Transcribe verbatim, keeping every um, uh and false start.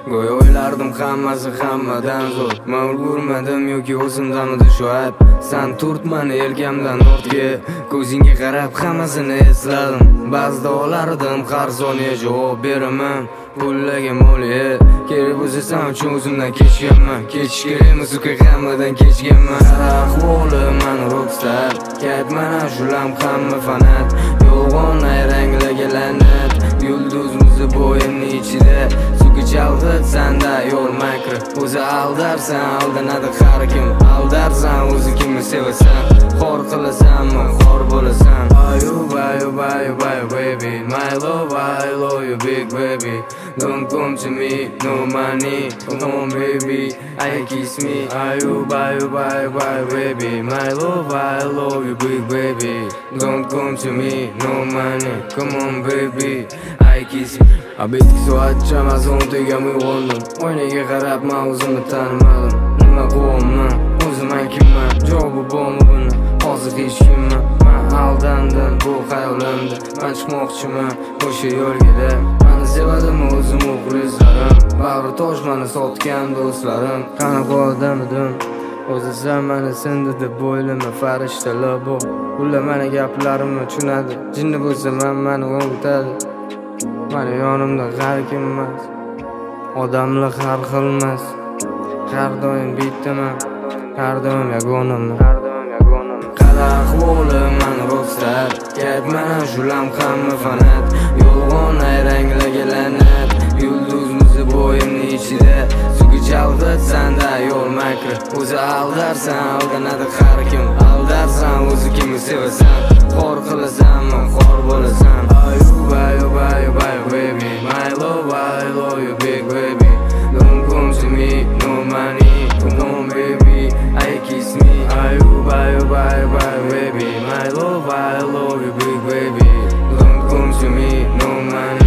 Go'yo o'ylardim hammasi hammadan zo'r. Men ulgurmadim yoki o'zimdanmidi shu ayb. Sen turtmani yelkamdan ortga, ko'zingga qarab hammasini esladim. Ba'zida olardim har soniya javob beraman. Pullaga moliya kerak bo'lsa sen uchun o'zimdan kechganman. Kechish kerakmi suka hammadan kechganman. Ahvolim man rockstar, kayt mana shulam hamma fanat. Yolg'on ayranglarga la'nat, yulduzimizni bo'yimni ichida. Suka chalg'it sanda yo'l makri, o'zi aldarsan aldanadi har kim. Aldarsan o'zi kimni sevasan, xor qilasanmi xor bo'lasan. Ayu bayu bayu bayu baby, my love I love you big baby. Don't come to me, no money, come on baby, I kiss me. Ayu bayu bayu bayu baby, my love I love you big baby. Don't come to me, no money, come on baby, I kiss me. Abetki soatcha mazontiga uyg'ondim. Oynaga qarab men o'zimni tanimadim. Nima qilyapman? O'zim men kimman? Javobi bormi buni? Hozir hech kimman. Men aldandim bu xayolimda. Men chiqmoqchiman o'sha yo'lga. Meni sevadimi o'zim muxlislarim? Bag'ri tosh meni sotgan do'stlarim. Qanaqa odam edim? O'zi sen meni sindi deb o'ylama farishtalar bu. Ular meni gaplarimni tushunadi. Jinni bo'lsa men meni o'ngitadi. Mani yonimda har kim emas, odamlar har xil emas. Har doim bittaman, har doim yagonaman. Qara ahvolim man rockstar, kayt mana shulam hamma fanat. Yolg'on ayranglarga la'nat, yulduzimizni bo'yimni ichida. Suga chalg'it sanda yo'l makri, o'zi aldarsan aldanadi har kim. Aldarsan o'zi kimni sevasan, xor qilasanmi xor bo'lasan. Ayu bayu bayu bayu baby, my love I love you big baby. Don't come to me, no money, come on baby, I kiss me. Ayu bayu bayu bayu baby, my love I love you big baby. Don't come to me, no money.